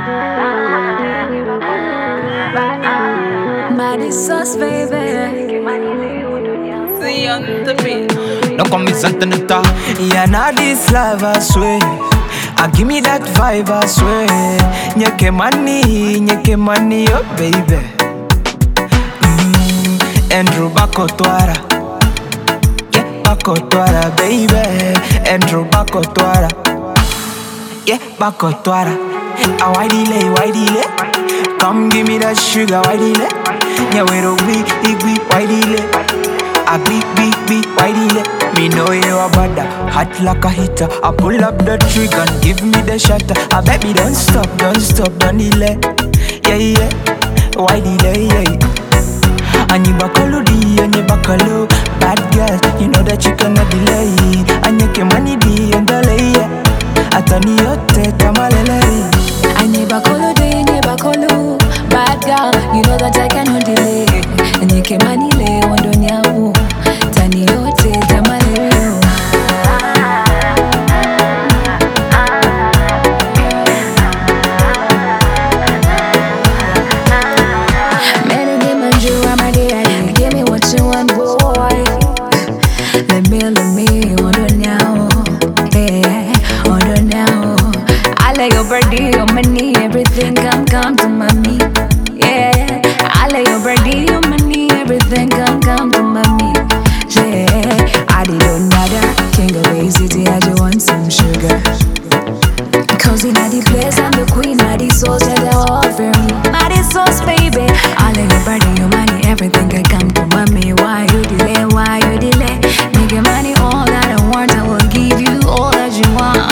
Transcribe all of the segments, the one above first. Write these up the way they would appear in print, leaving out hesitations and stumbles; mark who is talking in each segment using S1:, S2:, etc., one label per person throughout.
S1: Mighty sauce, baby.
S2: See on the beat.
S3: No come me something to talk. Yeah, now this life I swear. Give me that vibe I swear. Nyeke money, oh baby. Andrew Bakotwara. Yeah, Bakotwara, baby. Andrew Bakotwara. Yeah, Bakotwara. Why delay? Come give me that sugar, why delay? Yeah, we don't be, why delay? A beat, why delay? Me know you a bada, hot like a hitter. I pull up the trigger and give me the shutter. I bet me don't stop, don't delay. Yeah, why delay? Yeah. And you bakalo di, and you bakalo. Bad girl, you know that you cannot delay. And you can money di and delay. Atani yote tamalele.
S1: And you bakolo day, and you bakolo. Bad girl, you know that I cannot delay. And you can money lay, one don't yawu. Tani yote tamalele. Give me what you want, boy. Let me, wonder now. Yeah, wonder now. I like your birthday, your money, everything come to mommy. Yeah, I like your birthday, your money, everything come to mommy. Yeah, I didn't matter. King of Bay City, I just want some sugar. Cozy na the place, I'm the queen, na the sauce that they offer me. Na the sauce, baby. I like your birthday, your money, everything can come to mommy. Why you delay? Nigga, money, all that I want, I will give you all that you want.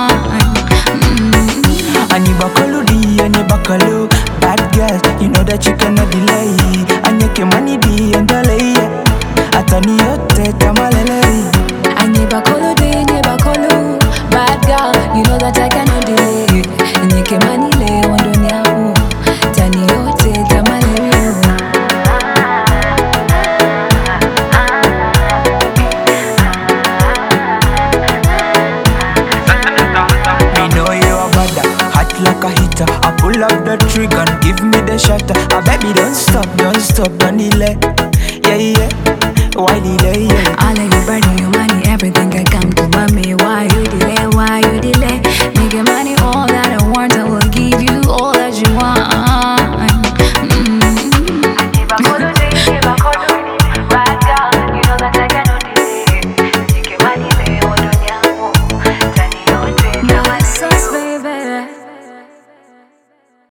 S3: And you bakalo di, and you bakalo. Bad girl, you know that you cannot delay. And you can money di and delay. Atani yote tamalele.
S1: And you bakolo day, and you bakolo. Bad girl, you know that I cannot delay. And you can money lay, one don't yawu. Tani yote tamalele.
S3: Me know you a bada, hot like a hitter. I pull up the trigger and give me the shutter. I bet me don't stop, don't delay. Yeah, why delay? Yeah.
S1: I like your birthday, your money, everything can come to mommy. Why you